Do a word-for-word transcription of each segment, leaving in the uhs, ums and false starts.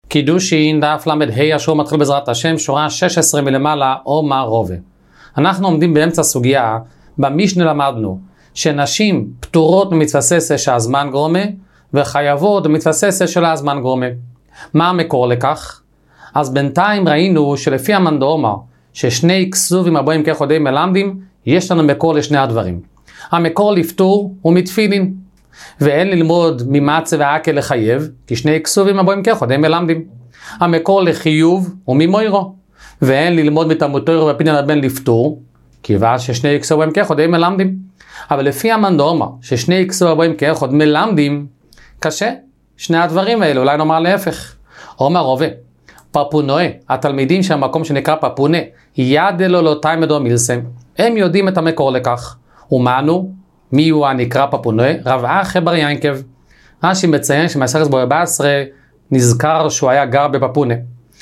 קידושין דף למד ה' אשר מתחיל בעזרת השם, שורה שש עשרה מלמעלה, עומר רובה. אנחנו עומדים באמצע סוגיה, במשנה למדנו שנשים פטורות ממצווה ססה שהזמן גרומה, וחייבות במצווה ססה של הזמן גרומה. מה המקור לכך? אז בינתיים ראינו שלפי המאן דאמר ששני כסובים הבאים כחודי מלמדים, יש לנו מקור לשני הדברים. המקור לפטור הוא מתפילין, ואין ללמוד ממצה והאקל לחייב, כי שני כסובים הבאים כחודי מלמדים. המקור לחיוב הוא ממוירו, ואין ללמוד מתלמוד תורה ופדיון הבן לפטור, כיוון ששני כסובים כחודי מלמדים. אבל לפי המאן דאמר ששני כסובים הבאים כחוד מלמדים, קשה. שני הדברים האלה, אולי נאמר להפך. עומר רובה, פפונואה, התלמידים של המקום שנקרא פפונה, יד אלו לא תלמדו מילסם, הם יודעים את המקור לכך. ומנו, מי הוא הנקרא פפונואה? רב אחי בר ינקב. רש"י מציין שמסכת בו ארבע עשרה נזכר שהוא היה גר בפפונה.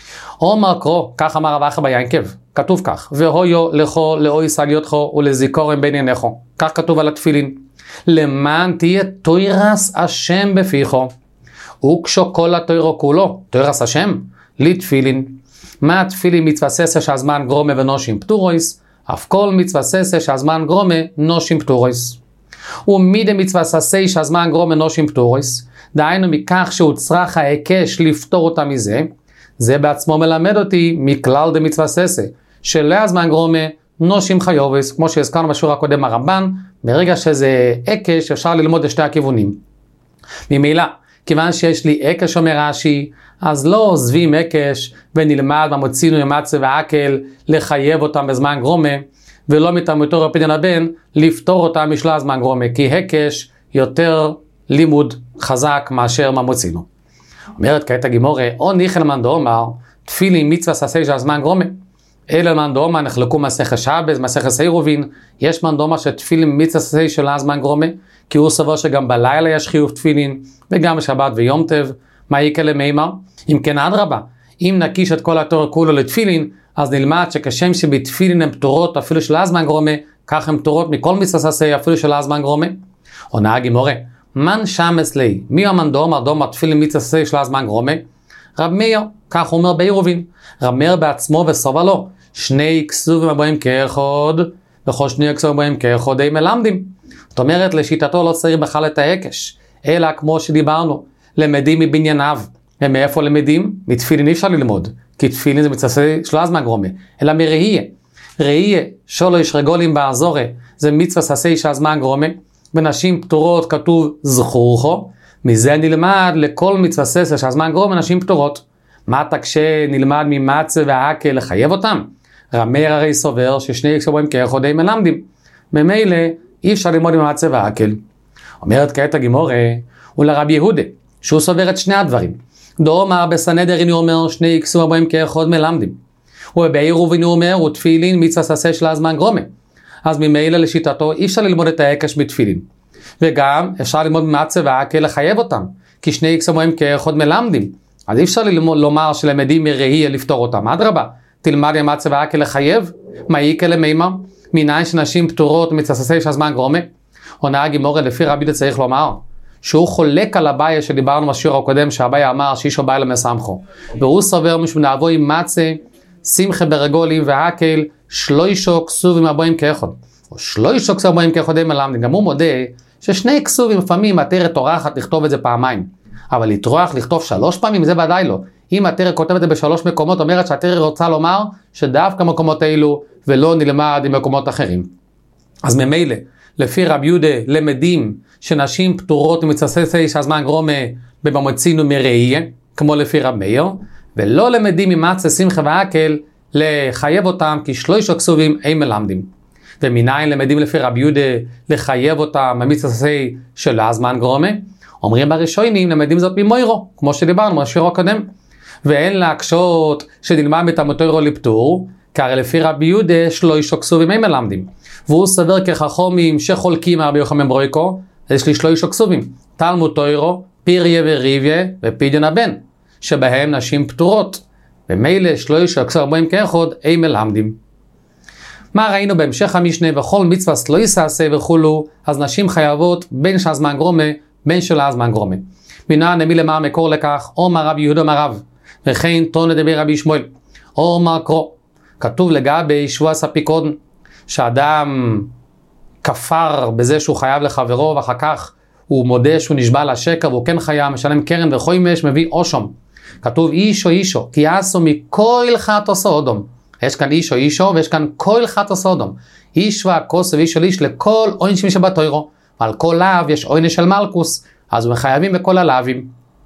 עומר קרוא, כך אמר רב אחי בר ינקב, כתוב כך, והויו לכו לאוי סליותכו ולזיכורם בין עיניכו. כך כתוב על התפילין. למען תהיה תוירס השם בפיכו. וכשו כל התוירו כולו, תוירס השם, לתפילין. מה התפילין מצווה ססה שהזמן גרומה ונושים פטורויס, אף כל מצווה ססה שהזמן גרומה נושים פטורויס. ומידי מצווה ססה שהזמן גרומה נושים פטורויס, דהיינו מכך שהוא צריך ההיקש לפתור אותה מזה, זה בעצמו מלמד אותי מכלל דמצווה ססה, שלהזמן גרומה נושים חיובס, כמו שהזכרנו בשיעור הקודם הרמב"ן, ברגע שזה עקש אפשר ללמוד לשתי הכיוונים. ממילא, כיוון שיש לי עקש אומר רש"י, אז לא עוזבים עקש ונלמד במוצינו ממצה והאקל לחייב אותם בזמן גרומה, ולא מתלמוד תורה ופדיון הבן לפתור אותם משל הזמן גרומה, כי עקש יותר לימוד חזק מאשר ממוצינו. אומרת כעת הגימורה, או ניחן מאן דאמר, תפילין מצווה ססה של הזמן גרומה. אלא מאן דאמר נחלקו מסכת שבס, מסכת עירובין, יש מאן דאמר שתפילין מצווה ססה של הזמן גרומה, כי הוא סבור שגם בלילה יש חיוב תפילין, וגם בשבת ויום טב. מה יקרה למימר? אם כן אדרבה, אם נקיש את כל התורה כולו לתפילין, אז נלמד שכשם שבתפילין הן פטורות אפילו של הזמן גרומה, כך הן פטורות מכל מצווה ססה אפילו של הזמן גרומה. עונה הגימורה, מן שמס לי, מי המאן דאמר דאמר תפילין מצווה ססה של הזמן גרומה? רב מאיר, כך אומר בעירובין. רב מאיר בעצמו וסובר לו, שני כסובים הבאים כאחד, וכל שני כסובים הבאים כאחד הם מלמדים. זאת אומרת, לשיטתו לא צריך בכלל את העקש, אלא כמו שדיברנו, למדים מבנייניו. ומאיפה למדים? מתפילין אי אפשר ללמוד, כי תפילין זה מצווה של הזמן גרומה, אלא מראייה. ראייה, שלוש רגולים באזורה, זה מצווה ססה של הזמן גרומה, ונשים פטורות כתוב זכורכו, מזה נלמד לכל מצווה ססה של הזמן גרומה, נשים פטורות. מה תקשה נלמד ממצה והאקל לחייב אותם? רמר הרי סובר ששני כסובים כאחד הם מלמדים. ממילא אי אפשר ללמוד עם המצה והאקל. אומרת כעת הגימורה, ולרב יהודה, שהוא סובר את שני הדברים. דאמר בסנהדרין הוא אומר שני כסובים הבאים כאחד מלמדים. ובעירובין הוא אומר ותפילין מצווה ססה של הזמן גרומה. אז ממילא לשיטתו אי אפשר ללמוד את העקש בתפילין. וגם אפשר ללמוד ממצה והאקל לחייב אותם, כי שני כסובים הבאים כאחד מלמדים. אז אי אפשר ללמוד, לומר שלמדים מראייה לפתור אותם. אדרבה, תלמד עם מצה והאקל לחייב. מה יקרה למימר? מניין שנשים פטורות מצווה ססה של הזמן גרומה. עונה הגימורה, לפי רבי יהודה צריך לומר שהוא חולק על הבעיה שדיברנו בשיעור הקודם, שהבעיה אמר שאישו בא למסמכו, והוא סובר משום נעבו עם מצה שמחה ברגולים והאקל שלוישו כסובים הבאים כאחד, או שלוישו כסובים הבאים כאחד הם מלמדים. גם הוא מודה ששני כסובים לפעמים התורה טורחת לכתוב את זה פעמיים, אבל לטרוח לכתוב שלוש פעמים זה ודאי לא. אם התורה כותבת את זה בשלוש מקומות, אומרת שהתורה רוצה לומר שדווקא מקומות אלו ולא נלמד עם מקומות אחרים. אז ממילא לפי רבי יהודה למדים שנשים פטורות מצווה ססה שהזמן גרומה במוצינו מראייה, כמו לפי רב מאיר, ולא למדים ממצה שמחה והאקל לחייב אותם, כי שלושה כסובים הם מלמדים. ומניין למדים לפי רבי יהודה לחייב אותם במצווה ססה של הזמן גרומה? אומרים בראשונים למדים זאת ממוירו, כמו שדיברנו בשיעור הקודם. ואין להקשות שנלמד מתלמוד תורה לפטור, כי הרי לפי רבי יהודה שלושה כסובים הם מלמדים. והוא סבר כחכמים שחולקים רבי יוחנן ברויקו, יש לי שלושה כסובים, תלמוד תורה, פיריה וריביה ופדיון הבן, שבהם נשים פטורות, ומילא שלושה כסובים כאחד הם מלמדים. מה ראינו בהמשך המשנה? וכל מצווה לא יעשה וכולו, אז נשים חייבות בין של הזמן גרומה, בין של הזמן גרומה. מנין למי למה המקור לכך? אומר רבי יהודה אמר רב, וכן תונה דבר רבי שמואל. או מקרו, כתוב לגבי שבוע ספיקון, שאדם כפר בזה שהוא חייב לחברו, ואחר כך הוא מודה שהוא נשבע לשקר, והוא כן חייב, משלם קרן וחוימש, מביא אושום. כתוב אישו אישו, כי יעשו מכל חטא סודום. יש כאן אישו אישו, ויש כאן כל חטא סודום. איש והכוס ואיש של איש לכל עונשים שבתוירו. ועל כל להב יש עונש של מלכוס, אז הוא מחייבים בכל הלהבים.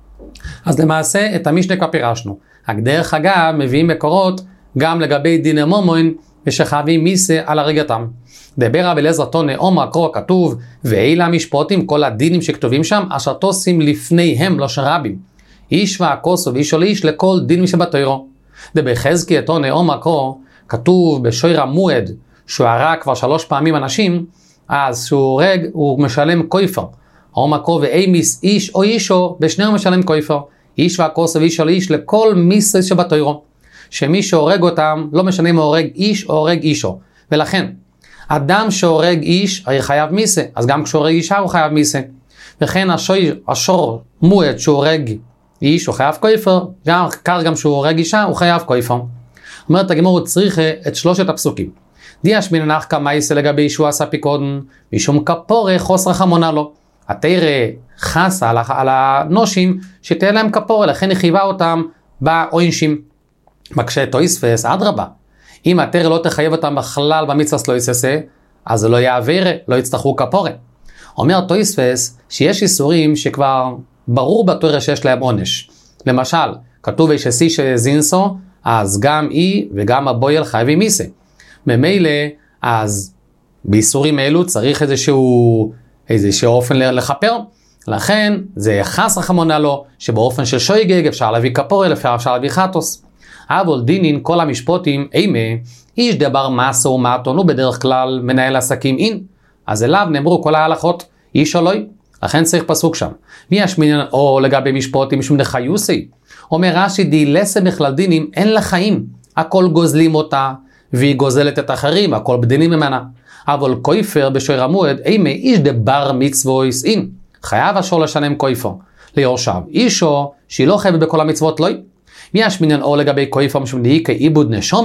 אז למעשה את המשנה כבר פירשנו. רק דרך אגב מביאים מקורות גם לגבי דיני ממון, ושחייבים מיסה על הריגתם. דבר רבי אליעזר תונה אומר קרוא כתוב, ואלה המשפטים כל הדינים שכתובים שם, אשר תוסים לפניהם לא שרבים. איש והכוסו ואיש של איש לכל דין שבתוירו. דבר חזקי תונה אומר קרוא, כתוב בשויר המועד, שהוא הרג כבר שלוש פעמים אנשים, אז שהוא הורג הוא משלם כופר. אומר קרוא ואימיס איש או אישו, בשניהם משלם כופר. איש והכוסו ואיש של איש לכל מיסה שבתוירו. שמי שהורג אותם לא משנה אם הוא הורג איש או הורג אישו. ולכן, אדם שהורג איש הרי חייב מיסה, אז גם כשהורג אישה הוא חייב מיסה. וכן השור, השור מועד שהורג איש הוא חייב כופר, גם כך גם שהוא הורג אישה הוא חייב כופר. אומרת הגמרא, הוא צריך את שלושת הפסוקים. דיש מן נחקא מייסה לגבי ישוע עשה פיקודן, משום כפורה חוס רחמונה לו. התרא חסה על, על הנושים שתהיה להם כפורה, לכן היא חייבה אותם בעונשים. מקשה תויספס, אדרבה. אם התרא לא תחייב אותם בכלל במצווה לא יססה, אז זה לא יעביר, לא יצטרכו כפורה. אומר תויספס שיש איסורים שכבר ברור בתורה שיש להם עונש. למשל, כתוב איש שזינסו, אז גם היא וגם הבויל חייבים מיסה. ממילא, אז באיסורים האלו צריך איזשהו, איזשהו אופן לכפר. לכן, זה חס רחמונה לו, שבאופן של שויגג אפשר להביא כפורה, אפשר להביא חטוס. אבל דינין כל המשפטים, אימה, איש דבר מסו ומתון, הוא בדרך כלל מנהל עסקים אין. אז אליו נאמרו כל ההלכות, איש אלוהי. לכן צריך פסוק שם. מי ישמין או לגבי משפטים משום דחיוסי? אומר רש"י, דילסה בכלל דינים, אין לה חיים. הכל גוזלים אותה, והיא גוזלת את האחרים, הכל בדינים ממנה. אבל כופר בשויר המועד, אימה, איש דבר מצוויס אין. חייב השור לשלם כופר. ליורשיו, אישו, שהיא לא חייבת בכל המצוות לא. מי ישמין או לגבי כופר משום דהיקה עיבוד נשומה?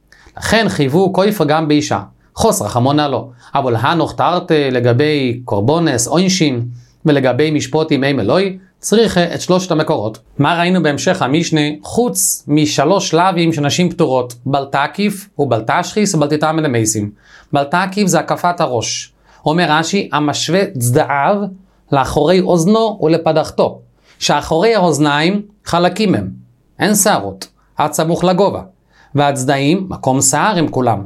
לכן חייבו כופר גם באישה. חוס רחמונה לו. אבל הנוך תרתי לגבי קורבונס, עונשין, ולגבי משפטים אימה אלוהי, צריך את שלושת המקורות. מה ראינו בהמשך המשנה? חוץ משלוש שלבים שנשים פטורות, בל תקיף ובל תשחיס ובל תטמא למייסים. בל תקיף זה הקפת הראש. אומר רש"י, המשווה צדעיו לאחורי אוזנו ולפדחתו. שאחורי האוזניים חלקים הם, אין שערות, עד סמוך לגובה. והצדעים, מקום שיער הם כולם.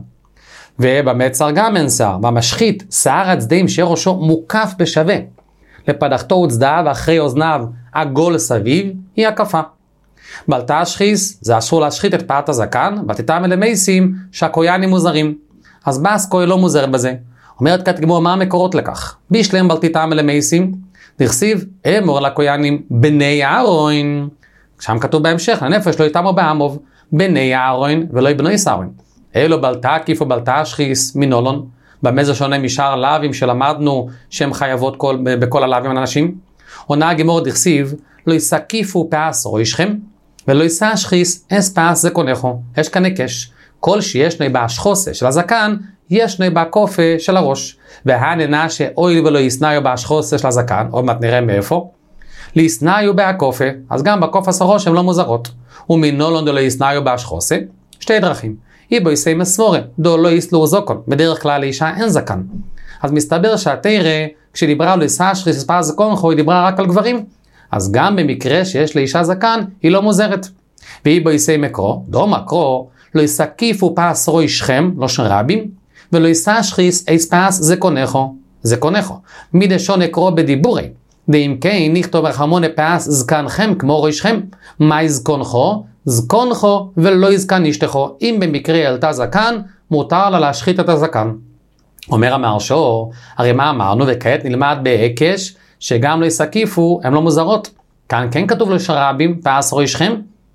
ובמצר גם אין שיער. במשחית, שיער הצדעים שראשו מוקף בשווה. לפדחתו וצדעיו ואחרי אוזניו עגול סביב, היא הקפה. בל תשחיס, זה אסור להשחית את פאת הזקן, ותטמא למייסים שהכוינים מוזרים. אז בס כוי לא מוזר בזה. אומרת כת גמור, מה המקורות לכך? בישלם בל תטמא למייסים, דכסיב, אמור לכוינים בני אהרון. שם כתוב בהמשך, לנפש לא יטמאו בעמוב, בני אהרון ולא בני אהרון. אלו בל תקיף ובל תשחיס מנולון. במה זה שונה משאר לאווים שלמדנו שהם חייבות כל, בכל הלאווים האנשים? עונה הגמור דכסיב, לא יסקיפו פס ראשכם, ולא יסשחיס אס פס זקונכו. יש כאן הקש. כל שיש ני בהשחוסה של הזקן, יש ני בקופה של הראש. והננה שאויל ולא יסניו בהשחוסה של הזקן, עוד מעט נראה מאיפה, ליסניו בהקופה, אז גם בקופה של הראש הן לא מוזרות. ומנולון דלא יסניו בהשחוסה, שתי דרכים. איבו יסי מסבורה, דו לא יסלור זוקון, בדרך כלל לאישה אין זקן. אז מסתבר שהתרא, כשדיברה לו יסשחיס אספס זקונכו, היא דיברה רק על גברים. אז גם במקרה שיש לאישה זקן, היא לא מוזרת. ואיבו יסי מקרו, דו מקרו, לא יסקיפו פס ראשכם, לא של רבים, ולא יסשחיס אספס זקונכו, זקונכו. מדשון אקרו בדיבורי, ואם כן נכתוב רחמון פס זקנכם כמו ראשכם, מה זקונכו? זקונכו ולא יזקן אשתכו. אם במקרה ילתה זקן, מותר לה להשחית את הזקן. אומר המהרש"א, הרי מה אמרנו, וכעת נלמד בהקש, שגם לא יסקיפו, הם לא מוזרות. כאן כן כתוב לשרבים, פס ראשכם.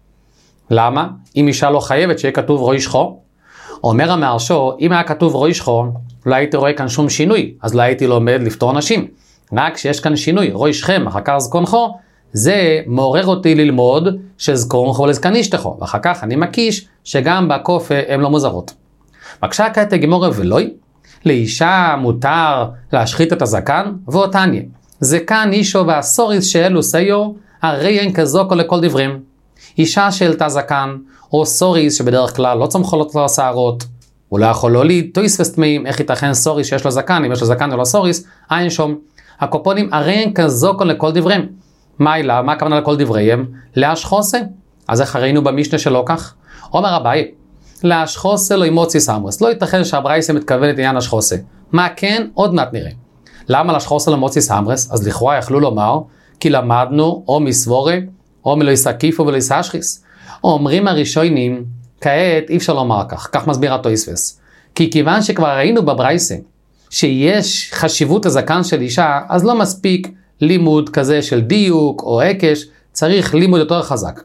למה? אם אישה לא חייבת שיהיה כתוב ראשכו. אומר המהרש"א, אם היה כתוב ראשכו, לא הייתי רואה כאן שום שינוי, אז לא הייתי לומד לפתור נשים. רק שיש כאן שינוי, ראשכם, אחר כך זקונכו, זה מעורר אותי ללמוד שזכורך ולזקן אשתךו, ואחר כך אני מקיש שגם בכופה הם לא מוזרות. בקשה כעת הגמורה ולוי, לאישה מותר להשחית את הזקן, ואותניה, זקן אישו והסוריס שאלו סיו, הרי אין כזוקו לכל דברים. אישה שאלתה זקן, או סוריס שבדרך כלל לא צומחות לו שערות, הוא לא יכול להוליד, תויס וסטמאים, איך ייתכן סוריס שיש לו זקן, אם יש לו זקן או לא סוריס, אין שום. הקופונים, הרי אין כזוקו לכל דברים. מה אלה? מה הכוונה לכל דבריהם? להשחוסה. אז איך ראינו במשנה שלא כך? אומר אביי, להשחוסה לא ימוצי סמרס. לא ייתכן שהברייסה מתכוונת לעניין השחוסה. מה כן? עוד מעט נראה. למה להשחוסה לא מוצי סמרס? אז לכאורה יכלו לומר, כי למדנו או מסבורה, או מלא יסקיפו ולא יסשחיס. אומרים הראשונים, כעת אי אפשר לומר כך, כך מסביר התוספות. כי כיוון שכבר ראינו בברייסה, שיש חשיבות הזקן של אישה, אז לא מספיק לימוד כזה של דיוק או עקש, צריך לימוד יותר חזק.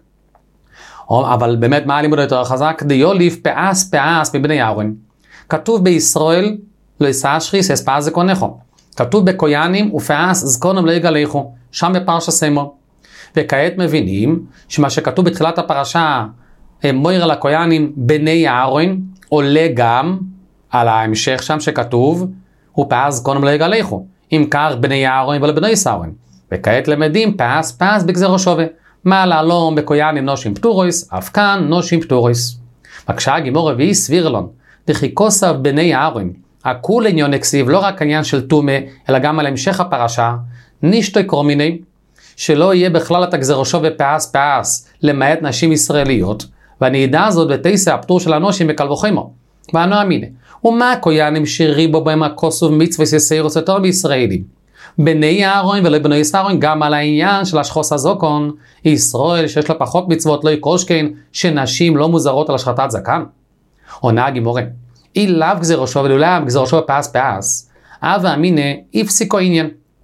אבל באמת מה הלימוד יותר חזק? דיוליף פאס פאס מבני אהרון. כתוב בישראל, לא יסשחיס אספאז זקונךו. כתוב בקויאנים ופאס זקונם לא יגלחו, שם בפרשה סמו. וכעת מבינים שמה שכתוב בתחילת הפרשה, מויר על הקויאנים בני אהרון, עולה גם על ההמשך שם שכתוב, ופאס זקונם לא יגלחו. אם כך בני אהרון ולא בני אהרון. וכעת למדים פאס פאס בגזרו שווה. מה לעלום בקויאנים נושים פטורויס, אף כאן נושים פטורויס. בקשה הגימור רביעי סבירלון, דחיקוסף בני אהרון. הכול עניון הכסיב, לא רק עניין של תומה, אלא גם על המשך הפרשה, נשתוי קרומיני, שלא יהיה בכלל את הגזרושו ופאס פאס, למעט נשים ישראליות, ואני ידע זאת בתייסה הפטור של הנושים בקל וחמו. ואנו אמינה, ומה הקויאנים שריבו בהם הכוסוב מצווה יסיירוס יותר בישראלים? בני אהרון ולא בני אהרון, גם על העניין של השחוס הזוקון, ישראל שיש לה פחות מצוות לא יקושכן, שנשים לא מוזרות על השחטת זקן. עונה הגימורה, אי לאו גזרושו ולאו גזרושו פאס פאס, אבה אמינה הפסיקו עניין.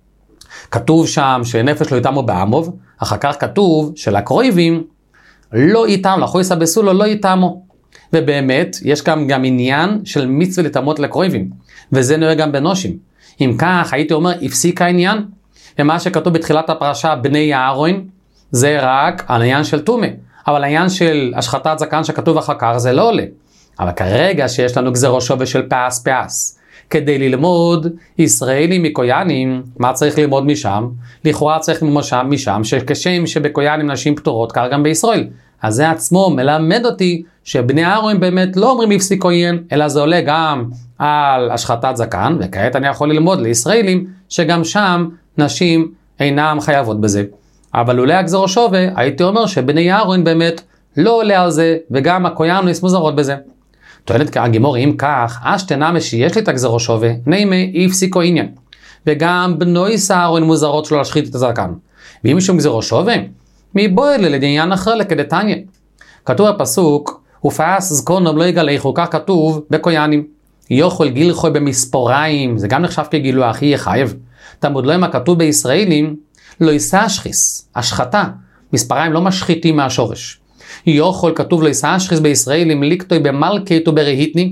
כתוב שם שנפש לא יתאמו בעמוב, אחר כך כתוב שלקרויבים לא יתאמו, לחויסה בסולו לא יתאמו. ובאמת יש כאן גם עניין של מצווה לתאמות לקרויבים, וזה נראה גם בנושים. אם כך הייתי אומר הפסיק העניין, ומה שכתוב בתחילת הפרשה בני אהרון, זה רק העניין של תומה, אבל העניין של השחטת זקן שכתוב אחר כך זה לא עולה. אבל כרגע שיש לנו גזרו שווה של פאס פאס, כדי ללמוד ישראלים מקויאנים, מה צריך ללמוד משם? לכאורה צריך ללמוד שם, משם שכשם שבקויאנים נשים פטורות, כך גם בישראל. אז זה עצמו מלמד אותי שבני אהרון באמת לא אומרים הפסיקו עניין, אלא זה עולה גם על השחטת זקן, וכעת אני יכול ללמוד לישראלים שגם שם נשים אינם חייבות בזה. אבל אולי הגזרו שווה, הייתי אומר שבני אהרון באמת לא עולה על זה, וגם הקויאנים מוזרות בזה. טוענת הגימור, אם כך, אשתנמה שיש לי את הגזרו שווה, נעימה הפסיקו עניין. וגם בנוי אהרון מוזרות שלו להשחית את הזקן. ואם משום גזרו שווה, מבועל לעניין אחר לכדתניה. כתוב הפסוק, ופאס זקונם לא יגלחו, כך כתוב בקויאנים. יוכל גילחו במספוריים, זה גם נחשב כגילוח, יהיה חייב. תמוד לא מה כתוב בישראלים, לא יסשחיס, השחתה. מספריים לא משחיתים מהשורש. יוכל כתוב לא יסשחיס בישראלים, ליקטוי במלכת וברהיטני.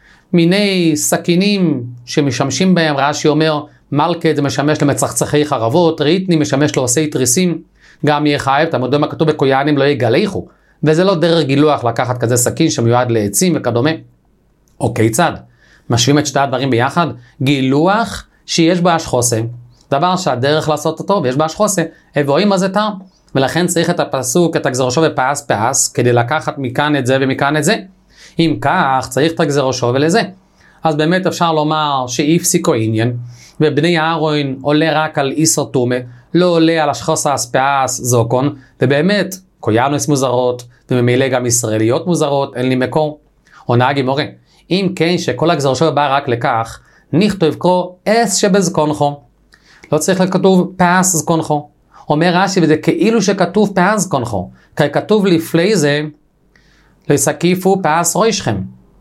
מיני סכינים שמשמשים בהם, רש"י אומר, מלכת זה משמש למצחצחי חרבות, רהיטני משמש לעושי תריסים. גם יהיה חייב, תמוד לא מה כתוב בקויאנים לא יגלחו. וזה לא דרך גילוח לקחת כזה סכין שמיועד לעצים וכדומה. או כיצד? משווים את שתי הדברים ביחד? גילוח שיש בה השחוסה, דבר שהדרך לעשות אותו ויש בה השחוסה, הבואים מה זה טעם. ולכן צריך את הפסוק, את הגזרו שווה פאס פאס, כדי לקחת מכאן את זה ומכאן את זה. אם כך, צריך את הגזרו שווה לזה. אז באמת אפשר לומר שהפסיקו עניין, ובני אהרון עולה רק על איסר תומה, לא עולה על השחוסה פאס זוקון, ובאמת, קויאנוס מוזרות, וממילא גם ישראליות מוזרות, אין לי מקור. עונה הגימורה, אם כן שכל הגזרו שווה בא רק לכך, נכתוב קרוא אס שבזקונחו. לא צריך לכתוב פאס זקונחו. אומר רש"י, וזה כאילו שכתוב פאס זקונחו. כי כתוב לפני זה, לא יסקיפו פאס רוישכם.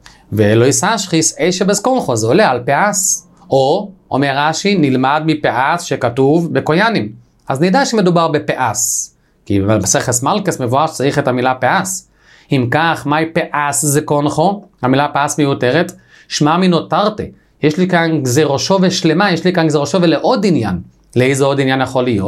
ולא יסשחיס אס שבזקונחו, זה עולה על פאס. או, אומר רש"י, נלמד מפאס שכתוב בקויאנים. אז נדע שמדובר בפאס. כי במסכת מלכות מבואר שצריך את המילה פאס. אם כך, מהי פאס זקונחו? המילה פאס מיותרת. שמע מנותרתי. יש לי כאן גזרו שווה שלמה, יש לי כאן גזרו שווה לעוד עניין. לאיזה עוד עניין יכול להיות?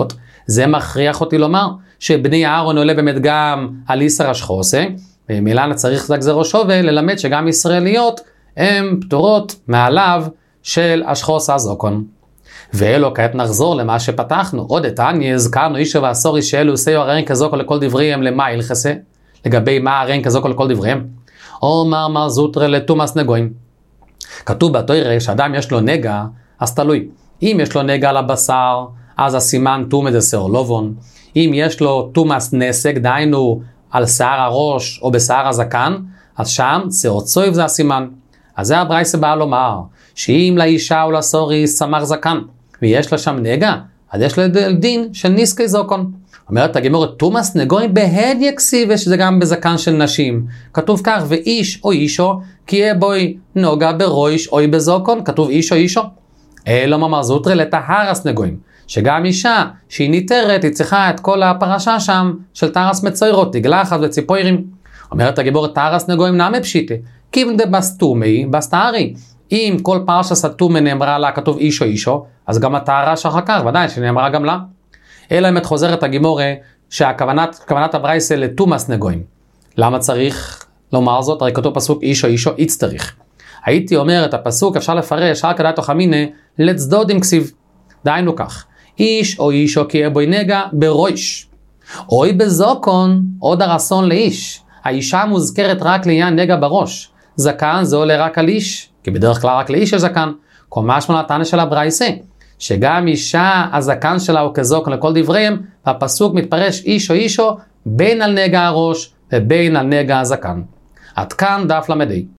זה מכריח אותי לומר שבני אהרון עולה באמת גם על איסר השחוסה, ומילן צריך לגזרו שווה ללמד שגם ישראליות הן פטורות מעליו של השחוס הזוקון. ואלו כעת נחזור למה שפתחנו. עוד איתני הזכרנו אישו ועשורי שאלו עושיו הרן כזוקו לכל דבריהם למה ילחסה? לגבי מה הרן כזוקו לכל דבריהם? אומר מר זוטרה לתומאס נגויים. כתוב בתורה שאדם יש לו נגע, אז תלוי. אם יש לו נגע על הבשר, אז הסימן תומא דשאור לובון. אם יש לו תומאס נסק, דהיינו על שיער הראש או בשיער הזקן, אז שם שיעור צויב זה הסימן. אז זה הברייתא בא לומר, שאם לאישה או לסורי סמך זקן, ויש לה שם נגע, אז יש לה דין של ניסקי זוקון. אומרת הגמרא, תומאס נגויים בהדיא כסיבה, שזה גם בזקן של נשים. כתוב כך, ואיש או אישו, כי יהיה בוי נוגע ברויש או בזוקון, כתוב איש או אישו. אלא ממר זוטרה לטהרס נגויים, שגם אישה שהיא ניתרת, היא צריכה את כל הפרשה שם של טהרס מצוירות, תגלחת וציפוירים. אומרת הגמרא, טהרס נגויים נמי פשיטה, כיוון דבסטומי בסטהרי. אם כל פרשה סתומה נאמרה לה כתוב אישו אישו, אז גם הטהרה שאחר כך, ודאי שנאמרה גם לה. אלא אם את חוזרת הגמרא שהכוונת כוונת הברייתא לתומאס נגויים. למה צריך לומר זאת? הרי כתוב פסוק אישו אישו יצטריך. הייתי אומר את הפסוק אפשר לפרש רק כדאי תוך אמינא לצדוד עם כסיב. דהיינו כך, איש או אישו כי יהיה בוי נגע ברויש. אוי בזוקון עוד הרסון לאיש. האישה מוזכרת רק לעניין נגע בראש. זקן זה עולה רק על איש, כי בדרך כלל רק לאיש יש זקן. כל משמע נתנא של הברייתא, שגם אישה הזקן שלה הוא כזוקן לכל דבריהם, והפסוק מתפרש איש או אישו בין על נגע הראש ובין על נגע הזקן. עד כאן דף למדי.